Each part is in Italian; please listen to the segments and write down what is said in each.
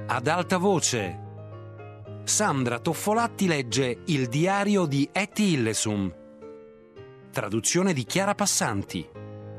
Ad alta voce. Sandra Toffolatti legge Il diario di Etty Hillesum. Traduzione di Chiara Passanti.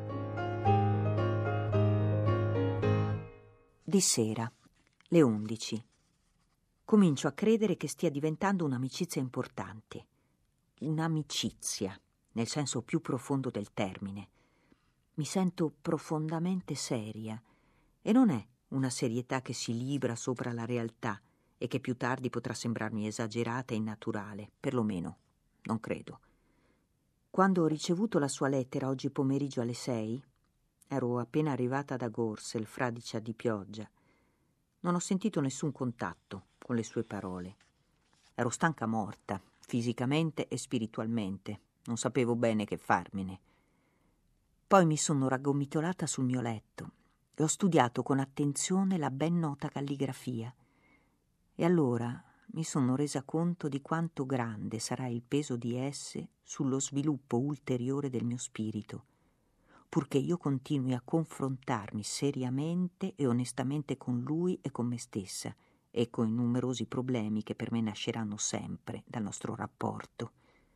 Di sera, le 11. Comincio a credere che stia diventando un'amicizia importante. Un'amicizia, nel senso più profondo del termine. Mi sento profondamente seria e non è una serietà che si libra sopra la realtà e che più tardi potrà sembrarmi esagerata e innaturale, perlomeno, non credo. Quando ho ricevuto la sua lettera oggi pomeriggio alle 6, ero appena arrivata da Gorsel, fradicia di pioggia. Non ho sentito nessun contatto con le sue parole. Ero stanca morta, fisicamente e spiritualmente. Non sapevo bene che farmene. Poi mi sono raggomitolata sul mio letto e ho studiato con attenzione la ben nota calligrafia. E allora mi sono resa conto di quanto grande sarà il peso di esse sullo sviluppo ulteriore del mio spirito, purché io continui a confrontarmi seriamente e onestamente con lui e con me stessa e con i numerosi problemi che per me nasceranno sempre dal nostro rapporto.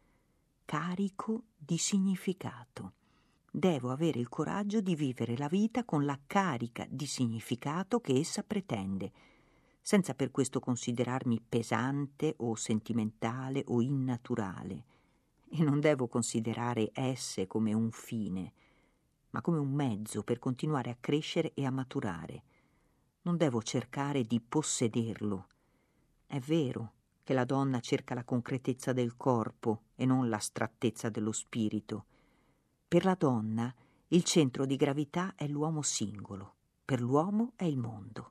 Carico di significato. Devo avere il coraggio di vivere la vita con la carica di significato che essa pretende, senza per questo considerarmi pesante o sentimentale o innaturale. E non devo considerare esse come un fine, ma come un mezzo per continuare a crescere e a maturare. Non devo cercare di possederlo. È vero che la donna cerca la concretezza del corpo e non l'astrattezza dello spirito. Per la donna il centro di gravità è l'uomo singolo, per l'uomo è il mondo.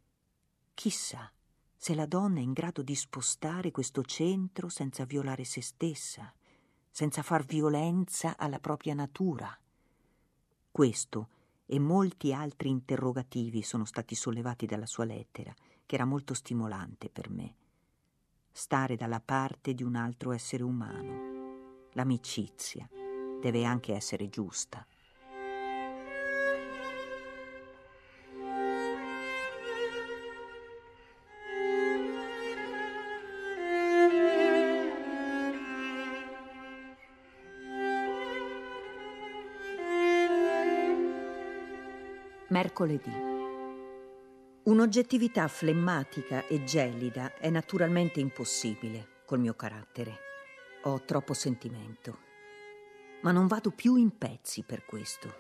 Chissà se la donna è in grado di spostare questo centro senza violare se stessa, senza far violenza alla propria natura. Questo e molti altri interrogativi sono stati sollevati dalla sua lettera, che era molto stimolante per me. Stare dalla parte di un altro essere umano. L'amicizia deve anche essere giusta. Mercoledì. Un'oggettività flemmatica e gelida è naturalmente impossibile col mio carattere. Ho troppo sentimento. Ma non vado più in pezzi per questo.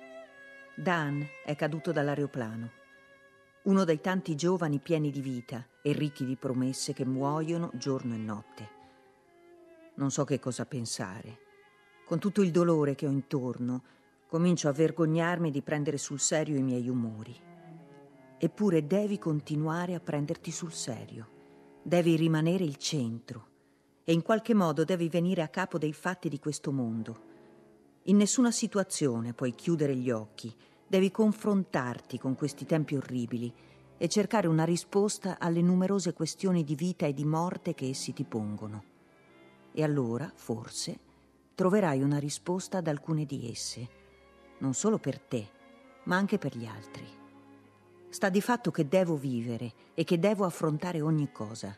Dan è caduto dall'aeroplano. Uno dei tanti giovani pieni di vita e ricchi di promesse che muoiono giorno e notte. Non so che cosa pensare. Con tutto il dolore che ho intorno, comincio a vergognarmi di prendere sul serio i miei umori. Eppure devi continuare a prenderti sul serio. Devi rimanere il centro e in qualche modo devi venire a capo dei fatti di questo mondo. In nessuna situazione puoi chiudere gli occhi. Devi confrontarti con questi tempi orribili e cercare una risposta alle numerose questioni di vita e di morte che essi ti pongono. E allora, forse, troverai una risposta ad alcune di esse, non solo per te, ma anche per gli altri. Sta di fatto che devo vivere e che devo affrontare ogni cosa.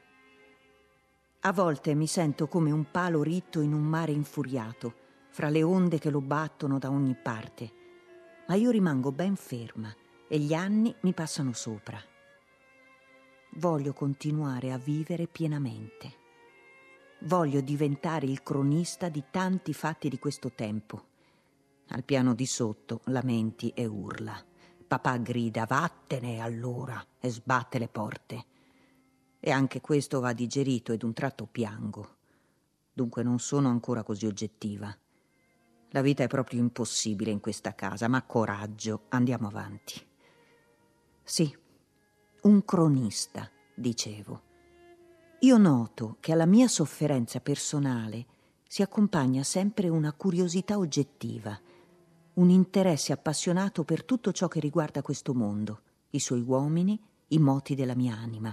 A volte mi sento come un palo ritto in un mare infuriato, fra le onde che lo battono da ogni parte, ma io rimango ben ferma e gli anni mi passano sopra. Voglio continuare a vivere pienamente. Voglio diventare il cronista di tanti fatti di questo tempo. Al piano di sotto lamenti e urla. Papà grida vattene allora e sbatte le porte. E anche questo va digerito ed un tratto piango. Dunque non sono ancora così oggettiva. La vita è proprio impossibile in questa casa, ma coraggio, andiamo avanti. Sì, un cronista, dicevo. Io noto che alla mia sofferenza personale si accompagna sempre una curiosità oggettiva, un interesse appassionato per tutto ciò che riguarda questo mondo, i suoi uomini, i moti della mia anima.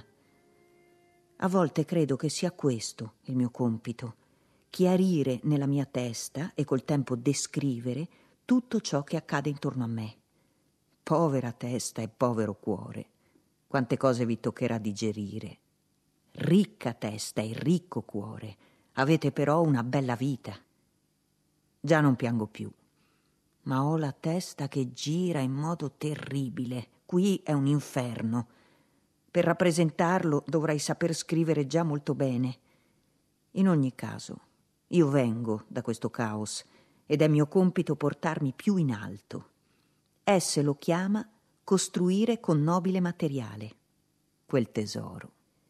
A volte credo che sia questo il mio compito, chiarire nella mia testa e col tempo descrivere tutto ciò che accade intorno a me. Povera testa e povero cuore. quante cose vi toccherà digerire. Ricca testa e ricco cuore, avete però una bella vita. Già non piango più, ma ho la testa che gira in modo terribile. Qui è un inferno. Per rappresentarlo dovrei saper scrivere già molto bene. In ogni caso, io vengo da questo caos ed è mio compito portarmi più in alto. Esse lo chiama costruire con nobile materiale quel tesoro.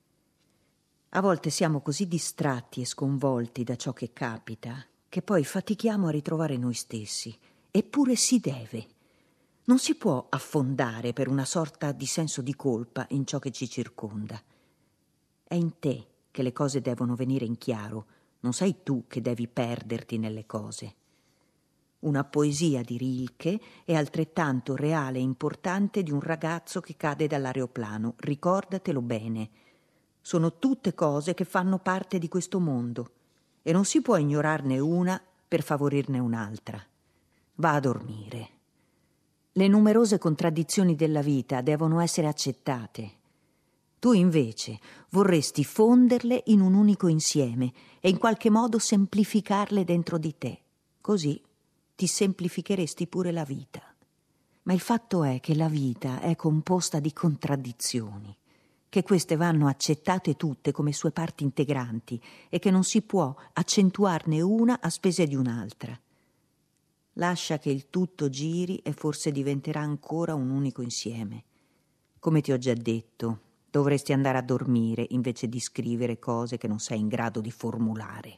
A volte siamo così distratti e sconvolti da ciò che capita che poi fatichiamo a ritrovare noi stessi. Eppure si deve. Non si può affondare per una sorta di senso di colpa in ciò che ci circonda. È in te che le cose devono venire in chiaro, non sei tu che devi perderti nelle cose. Una poesia di Rilke è altrettanto reale e importante di un ragazzo che cade dall'aeroplano. Ricordatelo bene. Sono tutte cose che fanno parte di questo mondo e non si può ignorarne una per favorirne un'altra. Va a dormire. Le numerose contraddizioni della vita devono essere accettate. Tu invece vorresti fonderle in un unico insieme e in qualche modo semplificarle dentro di te. Così ti semplificheresti pure la vita. Ma il fatto è che la vita è composta di contraddizioni, che queste vanno accettate tutte come sue parti integranti e che non si può accentuarne una a spese di un'altra. Lascia che il tutto giri e forse diventerà ancora un unico insieme. Come ti ho già detto, dovresti andare a dormire invece di scrivere cose che non sei in grado di formulare.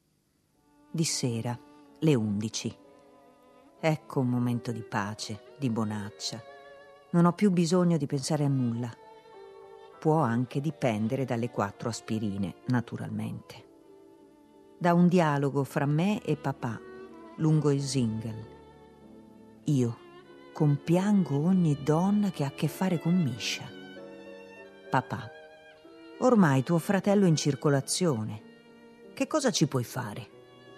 Di sera, le 11. Ecco un momento di pace, di bonaccia. Non ho più bisogno di pensare a nulla. Può anche dipendere dalle 4 aspirine, naturalmente. Da un dialogo fra me e papà, lungo il Single. Io compiango ogni donna che ha a che fare con Misha. Papà, ormai tuo fratello è in circolazione. Che cosa ci puoi fare?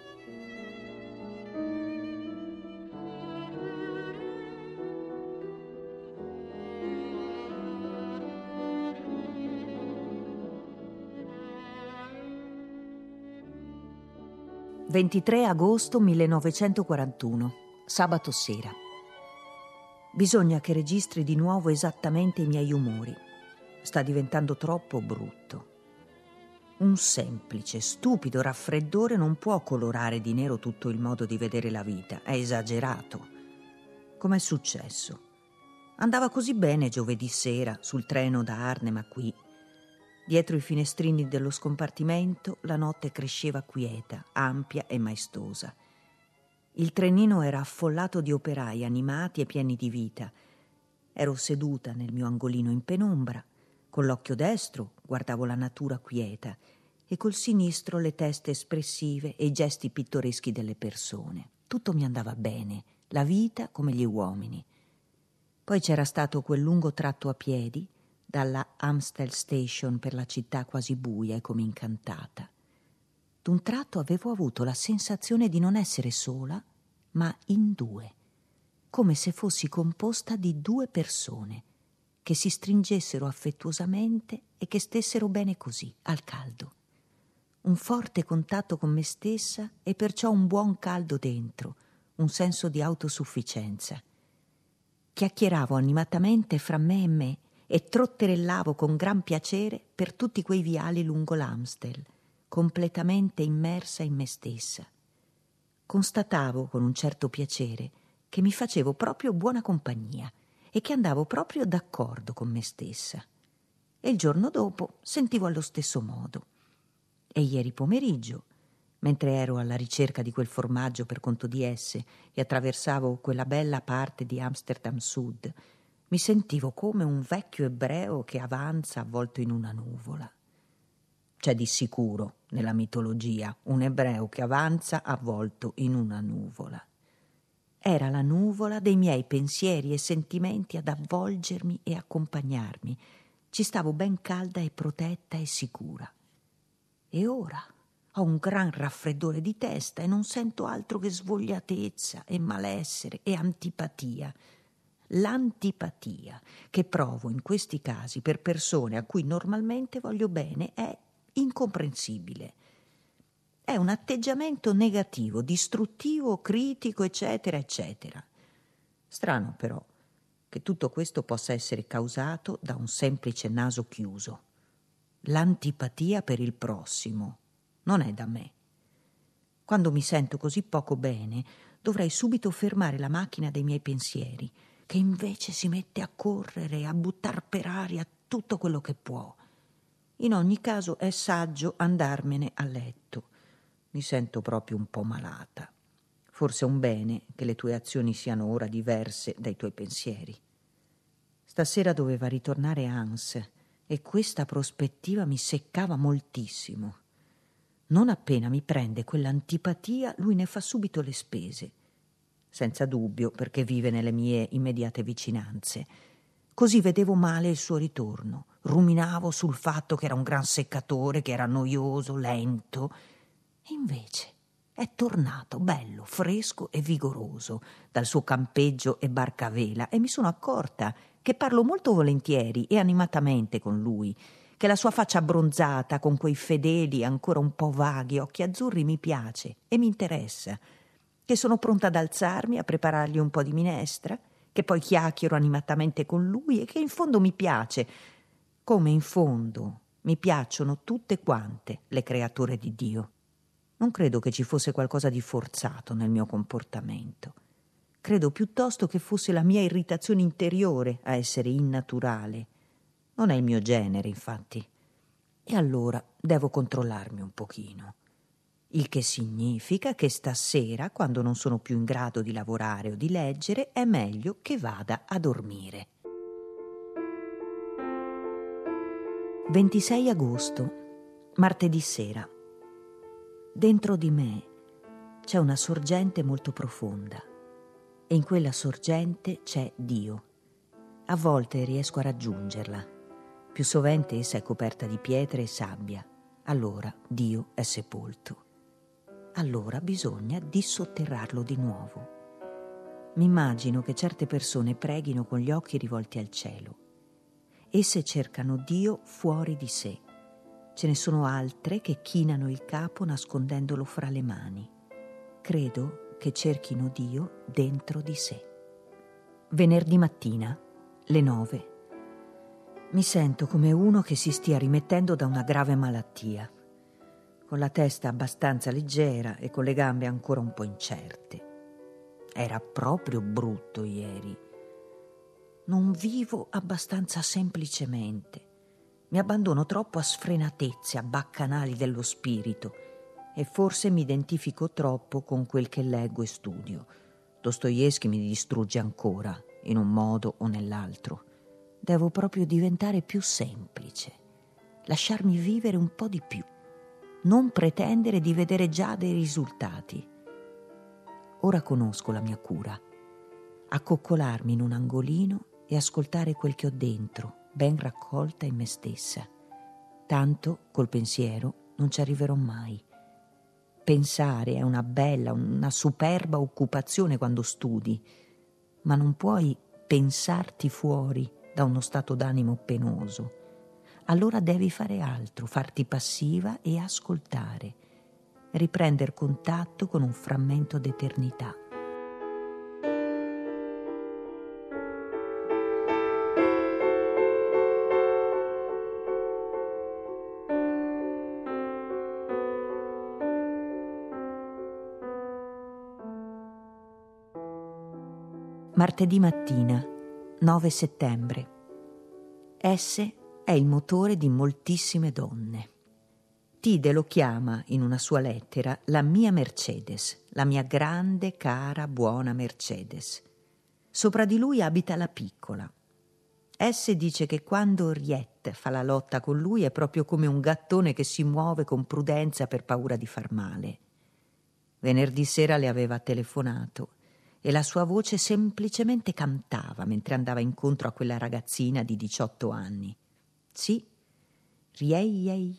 «23 agosto 1941, sabato sera. Bisogna che registri di nuovo esattamente i miei umori. Sta diventando troppo brutto. Un semplice, stupido raffreddore non può colorare di nero tutto il modo di vedere la vita. È esagerato. Com'è successo? Andava così bene giovedì sera sul treno da Arnhem a qui. Dietro i finestrini dello scompartimento la notte cresceva quieta, ampia e maestosa. Il trenino era affollato di operai animati e pieni di vita. Ero seduta nel mio angolino in penombra. Con l'occhio destro guardavo la natura quieta e col sinistro le teste espressive e i gesti pittoreschi delle persone. Tutto mi andava bene, la vita come gli uomini. Poi c'era stato quel lungo tratto a piedi dalla Amstel Station per la città quasi buia e come incantata. D'un tratto avevo avuto la sensazione di non essere sola, ma in 2, come se fossi composta di 2 persone che si stringessero affettuosamente e che stessero bene così, al caldo. Un forte contatto con me stessa e perciò un buon caldo dentro, un senso di autosufficienza. Chiacchieravo animatamente fra me e me e trotterellavo con gran piacere per tutti quei viali lungo l'Amstel, completamente immersa in me stessa. Constatavo con un certo piacere che mi facevo proprio buona compagnia e che andavo proprio d'accordo con me stessa. E il giorno dopo sentivo allo stesso modo. E ieri pomeriggio, mentre ero alla ricerca di quel formaggio per conto di esse e attraversavo quella bella parte di Amsterdam Sud, mi sentivo come un vecchio ebreo che avanza avvolto in una nuvola. C'è di sicuro nella mitologia un ebreo che avanza avvolto in una nuvola. Era la nuvola dei miei pensieri e sentimenti ad avvolgermi e accompagnarmi. Ci stavo ben calda e protetta e sicura. E ora ho un gran raffreddore di testa e non sento altro che svogliatezza e malessere e antipatia. L'antipatia che provo in questi casi per persone a cui normalmente voglio bene è incomprensibile. È un atteggiamento negativo, distruttivo, critico, eccetera, eccetera. Strano però che tutto questo possa essere causato da un semplice naso chiuso. L'antipatia per il prossimo non è da me. Quando mi sento così poco bene, dovrei subito fermare la macchina dei miei pensieri, che invece si mette a correre, a buttar per aria tutto quello che può. In ogni caso è saggio andarmene a letto. Mi sento proprio un po' malata. Forse è un bene che le tue azioni siano ora diverse dai tuoi pensieri. Stasera doveva ritornare Hans e questa prospettiva mi seccava moltissimo. Non appena mi prende quell'antipatia, lui ne fa subito le spese. Senza dubbio, perché vive nelle mie immediate vicinanze. Così vedevo male il suo ritorno. Ruminavo sul fatto che era un gran seccatore, che era noioso, lento. E invece è tornato bello, fresco e vigoroso dal suo campeggio e barca a vela, e mi sono accorta che parlo molto volentieri e animatamente con lui, che la sua faccia abbronzata con quei fedeli ancora un po' vaghi occhi azzurri mi piace e mi interessa, che sono pronta ad alzarmi a preparargli un po' di minestra, che poi chiacchiero animatamente con lui e che in fondo mi piace, come in fondo mi piacciono tutte quante le creature di Dio. Non credo che ci fosse qualcosa di forzato nel mio comportamento. Credo piuttosto che fosse la mia irritazione interiore a essere innaturale. Non è il mio genere, infatti. E allora devo controllarmi un pochino. Il che significa che stasera, quando non sono più in grado di lavorare o di leggere, è meglio che vada a dormire. 26 agosto, martedì sera. Dentro di me c'è una sorgente molto profonda e in quella sorgente c'è Dio. A volte riesco a raggiungerla. Più sovente essa è coperta di pietre e sabbia. Allora Dio è sepolto. Allora bisogna dissotterrarlo di nuovo. Mi immagino che certe persone preghino con gli occhi rivolti al cielo. Esse cercano Dio fuori di sé. Ce ne sono altre che chinano il capo nascondendolo fra le mani. Credo che cerchino Dio dentro di sé. Venerdì mattina, le 9. Mi sento come uno che si stia rimettendo da una grave malattia, con la testa abbastanza leggera e con le gambe ancora un po' incerte. Era proprio brutto ieri. Non vivo abbastanza semplicemente. Mi abbandono troppo a sfrenatezze, a baccanali dello spirito, e forse mi identifico troppo con quel che leggo e studio. Dostoevskij mi distrugge ancora, in un modo o nell'altro. Devo proprio diventare più semplice, lasciarmi vivere un po' di più, non pretendere di vedere già dei risultati. Ora conosco la mia cura: accoccolarmi in un angolino e ascoltare quel che ho dentro, ben raccolta in me stessa. Tanto col pensiero non ci arriverò mai. Pensare è una bella, una superba occupazione quando studi, ma non puoi pensarti fuori da uno stato d'animo penoso. Allora devi fare altro, farti passiva e ascoltare, riprendere contatto con un frammento d'eternità. Martedì mattina, 9 settembre. Esse è il motore di moltissime donne. Tide lo chiama in una sua lettera la mia Mercedes, la mia grande, cara, buona Mercedes. Sopra di lui abita la piccola. Esse dice che quando Riette fa la lotta con lui è proprio come un gattone che si muove con prudenza per paura di far male. Venerdì sera le aveva telefonato e la sua voce semplicemente cantava mentre andava incontro a quella ragazzina di 18 anni. Sì,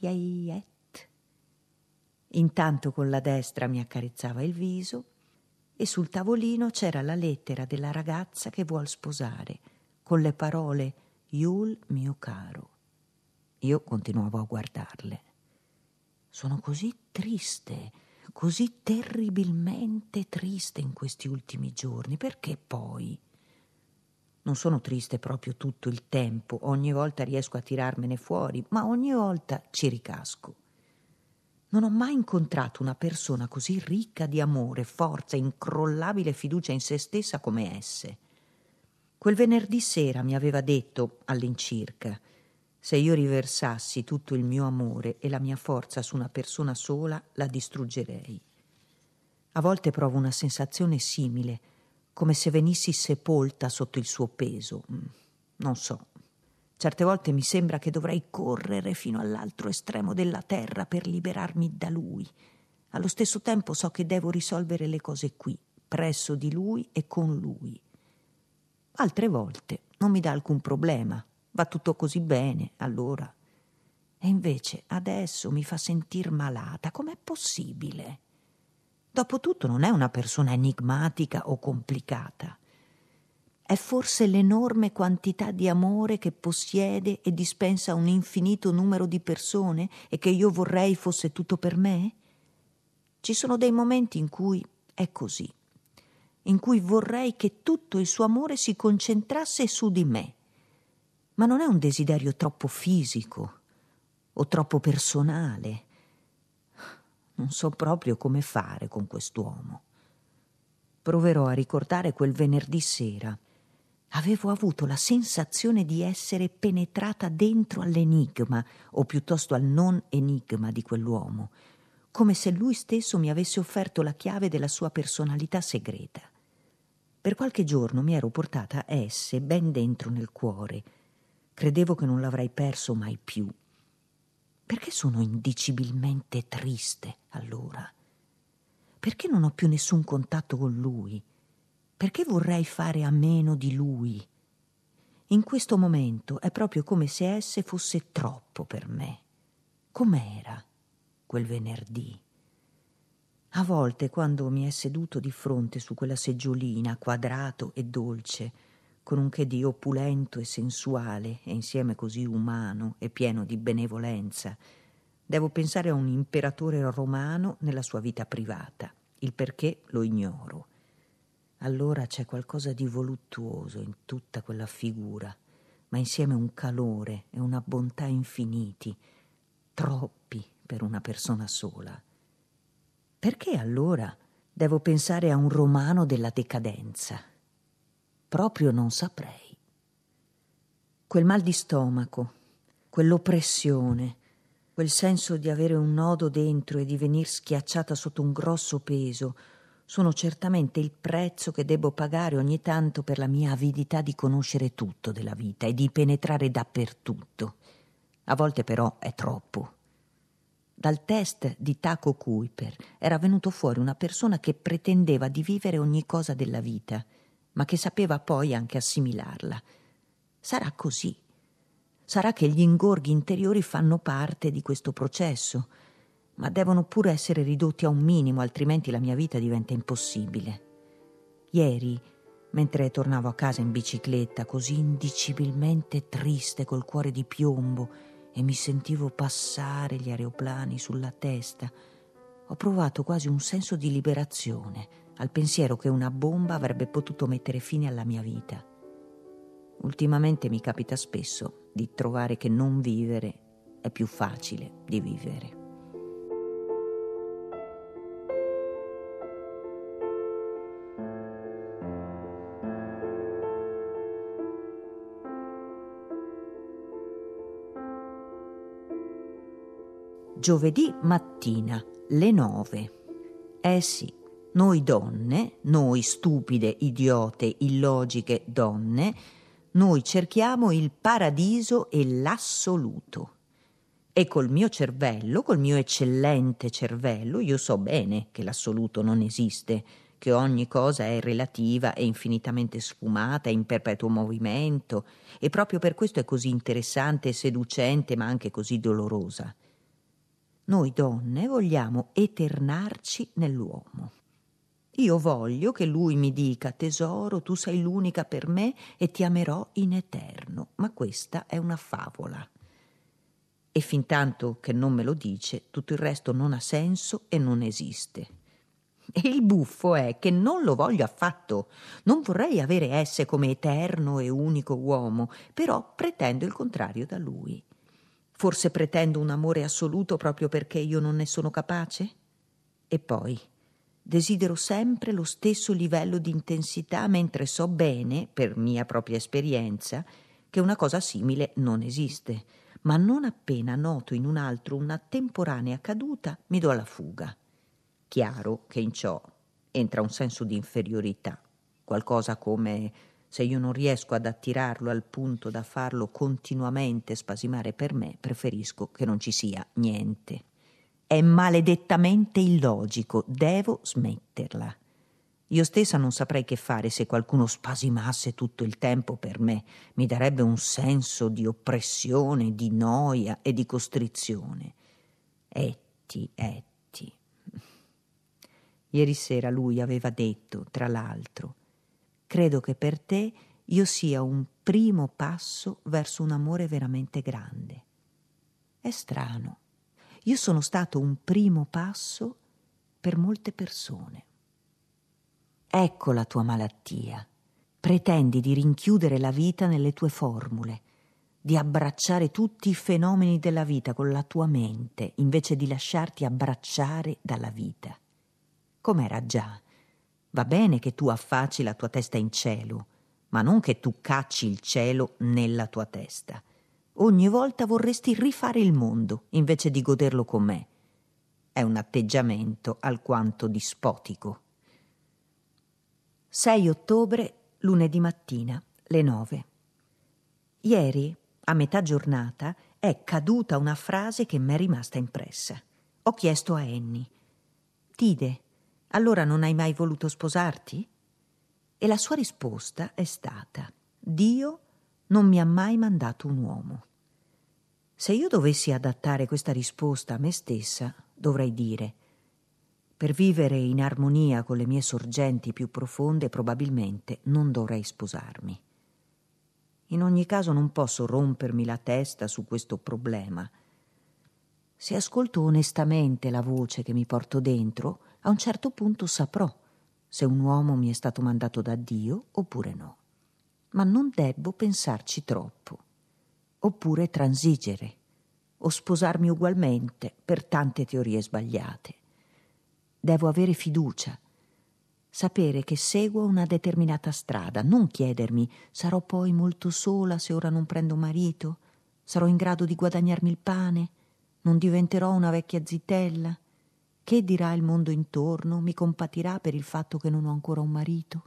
Rieieieiet. Intanto con la destra mi accarezzava il viso, e sul tavolino c'era la lettera della ragazza che vuol sposare, con le parole «Yul, mio caro». Io continuavo a guardarle. Sono così triste, così terribilmente triste in questi ultimi giorni. Perché poi? Non sono triste proprio tutto il tempo, ogni volta riesco a tirarmene fuori, ma ogni volta ci ricasco. Non ho mai incontrato una persona così ricca di amore, forza, incrollabile fiducia in se stessa come esse. Quel venerdì sera mi aveva detto, all'incirca, se io riversassi tutto il mio amore e la mia forza su una persona sola, la distruggerei. A volte provo una sensazione simile, come se venissi sepolta sotto il suo peso. Non so. Certe volte mi sembra che dovrei correre fino all'altro estremo della terra per liberarmi da lui. Allo stesso tempo so che devo risolvere le cose qui, presso di lui e con lui. Altre volte non mi dà alcun problema, va tutto così bene, allora. E invece adesso mi fa sentir malata. Com'è possibile? Dopotutto non è una persona enigmatica o complicata. È forse l'enorme quantità di amore che possiede e dispensa a un infinito numero di persone e che io vorrei fosse tutto per me? Ci sono dei momenti in cui è così, in cui vorrei che tutto il suo amore si concentrasse su di me. Ma non è un desiderio troppo fisico o troppo personale. Non so proprio come fare con quest'uomo. Proverò a ricordare quel venerdì sera. Avevo avuto la sensazione di essere penetrata dentro all'enigma, o piuttosto al non enigma di quell'uomo, come se lui stesso mi avesse offerto la chiave della sua personalità segreta. Per qualche giorno mi ero portata esse ben dentro nel cuore. Credevo che non l'avrei perso mai più. Perché sono indicibilmente triste, allora? Perché non ho più nessun contatto con lui? Perché vorrei fare a meno di lui? In questo momento è proprio come se esse fosse troppo per me. Com'era quel venerdì? A volte, quando mi è seduto di fronte su quella seggiolina, quadrato e dolce, con un che di opulento e sensuale, e insieme così umano e pieno di benevolenza, devo pensare a un imperatore romano nella sua vita privata. Il perché lo ignoro. Allora c'è qualcosa di voluttuoso in tutta quella figura, ma insieme un calore e una bontà infiniti, troppi per una persona sola. Perché allora devo pensare a un romano della decadenza? Proprio non saprei. Quel mal di stomaco, quell'oppressione, quel senso di avere un nodo dentro e di venir schiacciata sotto un grosso peso sono certamente il prezzo che debbo pagare ogni tanto per la mia avidità di conoscere tutto della vita e di penetrare dappertutto. A volte però è troppo. Dal test di Taco Kuiper era venuto fuori una persona che pretendeva di vivere ogni cosa della vita, ma che sapeva poi anche assimilarla. Sarà così. Sarà che gli ingorghi interiori fanno parte di questo processo, ma devono pure essere ridotti a un minimo, altrimenti la mia vita diventa impossibile. Ieri, mentre tornavo a casa in bicicletta, così indicibilmente triste, col cuore di piombo, e mi sentivo passare gli aeroplani sulla testa, ho provato quasi un senso di liberazione al pensiero che una bomba avrebbe potuto mettere fine alla mia vita. Ultimamente mi capita spesso di trovare che non vivere è più facile di vivere. Giovedì mattina, le 9. Sì, noi donne, noi stupide, idiote, illogiche donne, noi cerchiamo il paradiso e l'assoluto. E col mio cervello, col mio eccellente cervello, io so bene che l'assoluto non esiste, che ogni cosa è relativa e infinitamente sfumata, in perpetuo movimento, e proprio per questo è così interessante e seducente, ma anche così dolorosa. Noi donne vogliamo eternarci nell'uomo. Io voglio che lui mi dica: tesoro, tu sei l'unica per me e ti amerò in eterno. Ma questa è una favola. E fintanto che non me lo dice, tutto il resto non ha senso e non esiste. E il buffo è che non lo voglio affatto. Non vorrei avere esse come eterno e unico uomo, però pretendo il contrario da lui. Forse pretendo un amore assoluto proprio perché io non ne sono capace? E poi desidero sempre lo stesso livello di intensità, mentre so bene, per mia propria esperienza, che una cosa simile non esiste. Ma non appena noto in un altro una temporanea caduta, mi do alla fuga. Chiaro che in ciò entra un senso di inferiorità, qualcosa come: se io non riesco ad attirarlo al punto da farlo continuamente spasimare per me, preferisco che non ci sia niente. È maledettamente illogico, devo smetterla. Io stessa non saprei che fare se qualcuno spasimasse tutto il tempo per me. Mi darebbe un senso di oppressione, di noia e di costrizione. Etti. Ieri sera lui aveva detto, tra l'altro: credo che per te io sia un primo passo verso un amore veramente grande. È strano. Io sono stato un primo passo per molte persone. Ecco la tua malattia. Pretendi di rinchiudere la vita nelle tue formule, di abbracciare tutti i fenomeni della vita con la tua mente, invece di lasciarti abbracciare dalla vita. Com'era già? Va bene che tu affacci la tua testa in cielo, ma non che tu cacci il cielo nella tua testa. Ogni volta vorresti rifare il mondo invece di goderlo con me. È un atteggiamento alquanto dispotico. 6 ottobre, lunedì mattina, le 9. Ieri, a metà giornata, è caduta una frase che m'è rimasta impressa. Ho chiesto a Annie: Tide, allora non hai mai voluto sposarti? E la sua risposta è stata: Dio non mi ha mai mandato un uomo. Se io dovessi adattare questa risposta a me stessa, dovrei dire: per vivere in armonia con le mie sorgenti più profonde, probabilmente non dovrei sposarmi. In ogni caso non posso rompermi la testa su questo problema. Se ascolto onestamente la voce che mi porto dentro, a un certo punto saprò se un uomo mi è stato mandato da Dio oppure no. Ma non debbo pensarci troppo, oppure transigere, o sposarmi ugualmente per tante teorie sbagliate. Devo avere fiducia, sapere che seguo una determinata strada, non chiedermi: sarò poi molto sola se ora non prendo marito? Sarò in grado di guadagnarmi il pane? Non diventerò una vecchia zitella? Che dirà il mondo intorno? Mi compatirà per il fatto che non ho ancora un marito?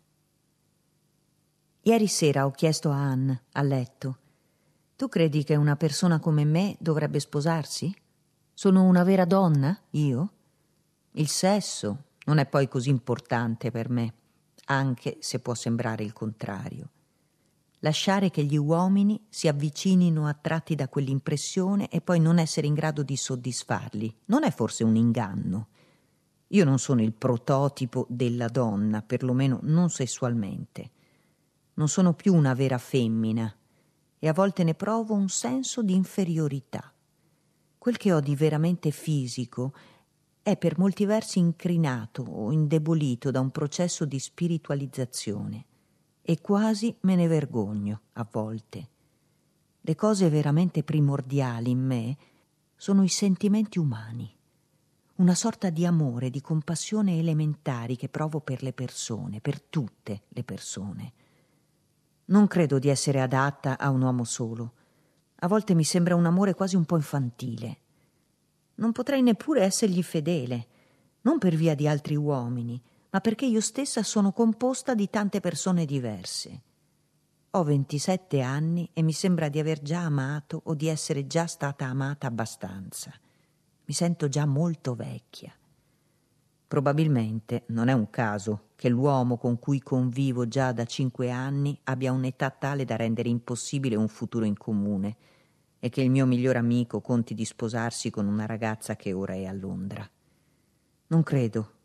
Ieri sera ho chiesto a Anne, a letto: tu credi che una persona come me dovrebbe sposarsi? Sono una vera donna, io? Il sesso non è poi così importante per me, anche se può sembrare il contrario. Lasciare che gli uomini si avvicinino attratti da quell'impressione e poi non essere in grado di soddisfarli, non è forse un inganno? Io non sono il prototipo della donna, perlomeno non sessualmente. Non sono più una vera femmina e a volte ne provo un senso di inferiorità. Quel che ho di veramente fisico è per molti versi incrinato o indebolito da un processo di spiritualizzazione e quasi me ne vergogno a volte. Le cose veramente primordiali in me sono i sentimenti umani, una sorta di amore, di compassione elementari che provo per le persone, per tutte le persone. Non credo di essere adatta a un uomo solo. A volte mi sembra un amore quasi un po' infantile. Non potrei neppure essergli fedele, non per via di altri uomini, ma perché io stessa sono composta di tante persone diverse. Ho 27 anni e mi sembra di aver già amato o di essere già stata amata abbastanza. Mi sento già molto vecchia. Probabilmente non è un caso che l'uomo con cui convivo già da 5 anni abbia un'età tale da rendere impossibile un futuro in comune e che il mio miglior amico conti di sposarsi con una ragazza che ora è a Londra. Non credo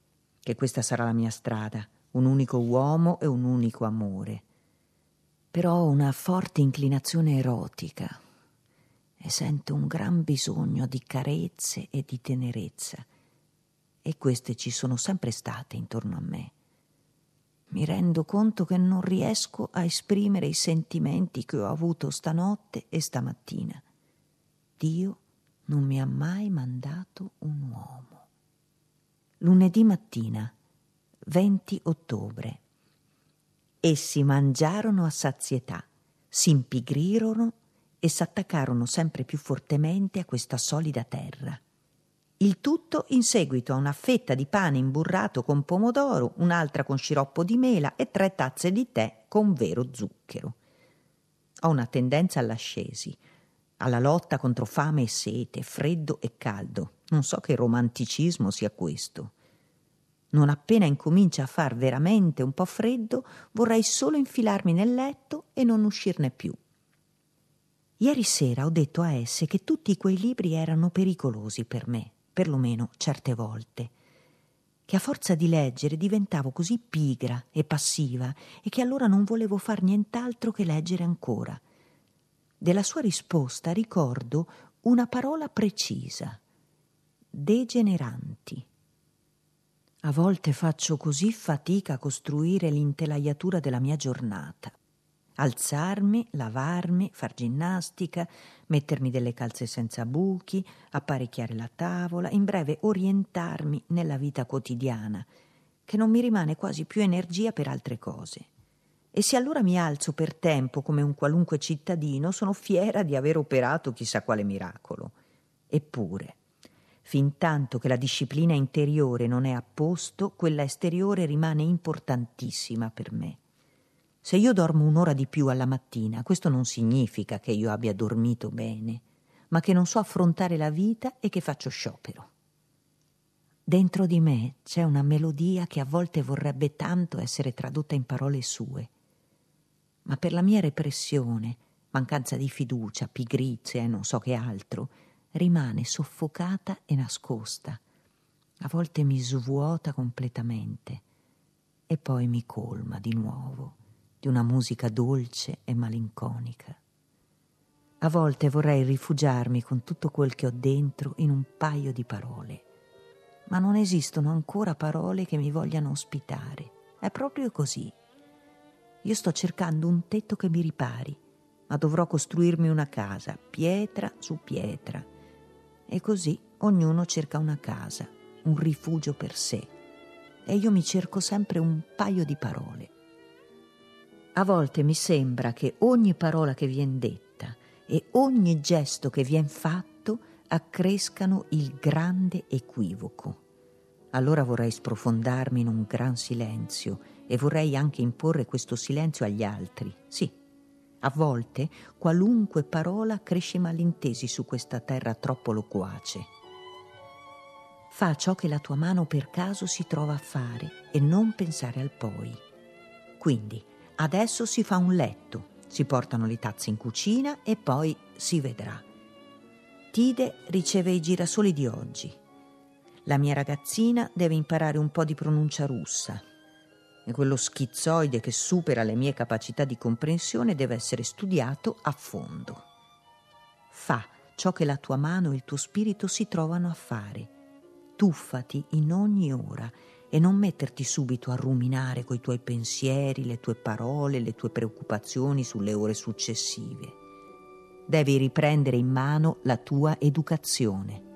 che questa sarà la mia strada, un unico uomo e un unico amore. Però ho una forte inclinazione erotica e sento un gran bisogno di carezze e di tenerezza, e queste ci sono sempre state intorno a me. Mi rendo conto che non riesco a esprimere i sentimenti che ho avuto stanotte e stamattina. Dio non mi ha mai mandato un uomo. Lunedì mattina, 20 ottobre. Essi mangiarono a sazietà, si impigrirono e s'attaccarono sempre più fortemente a questa solida terra. Il tutto in seguito a una fetta di pane imburrato con pomodoro, un'altra con sciroppo di mela e 3 tazze di tè con vero zucchero. Ho una tendenza all'ascesi, alla lotta contro fame e sete, freddo e caldo. Non so che romanticismo sia questo. Non appena incomincia a far veramente un po' freddo, vorrei solo infilarmi nel letto e non uscirne più. Ieri sera ho detto a esse che tutti quei libri erano pericolosi per me, perlomeno certe volte, che a forza di leggere diventavo così pigra e passiva e che allora non volevo far nient'altro che leggere ancora. Della sua risposta ricordo una parola precisa: degeneranti. A volte faccio così fatica a costruire l'intelaiatura della mia giornata. Alzarmi, lavarmi, far ginnastica, mettermi delle calze senza buchi, apparecchiare la tavola, in breve orientarmi nella vita quotidiana, che non mi rimane quasi più energia per altre cose. E se allora mi alzo per tempo come un qualunque cittadino, sono fiera di aver operato chissà quale miracolo. Eppure, fintanto che la disciplina interiore non è a posto, quella esteriore rimane importantissima per me. Se io dormo un'ora di più alla mattina, questo non significa che io abbia dormito bene, ma che non so affrontare la vita e che faccio sciopero. Dentro di me c'è una melodia che a volte vorrebbe tanto essere tradotta in parole sue, ma per la mia repressione, mancanza di fiducia, pigrizia e non so che altro, rimane soffocata e nascosta. A volte mi svuota completamente e poi mi colma di nuovo di una musica dolce e malinconica. A volte vorrei rifugiarmi con tutto quel che ho dentro in un paio di parole, ma non esistono ancora parole che mi vogliano ospitare. È proprio così. Io sto cercando un tetto che mi ripari, ma dovrò costruirmi una casa, pietra su pietra. E così ognuno cerca una casa, un rifugio per sé. E io mi cerco sempre un paio di parole. A volte mi sembra che ogni parola che vien detta e ogni gesto che vien fatto accrescano il grande equivoco. Allora vorrei sprofondarmi in un gran silenzio e vorrei anche imporre questo silenzio agli altri. Sì, a volte qualunque parola cresce malintesi su questa terra troppo loquace. Fa ciò che la tua mano per caso si trova a fare e non pensare al poi. Quindi adesso si fa un letto, si portano le tazze in cucina e poi si vedrà. Tide riceve i girasoli di oggi. La mia ragazzina deve imparare un po' di pronuncia russa e quello schizoide che supera le mie capacità di comprensione deve essere studiato a fondo. Fa ciò che la tua mano e il tuo spirito si trovano a fare. Tuffati in ogni ora e non metterti subito a ruminare coi tuoi pensieri, le tue parole, le tue preoccupazioni sulle ore successive. Devi riprendere in mano la tua educazione.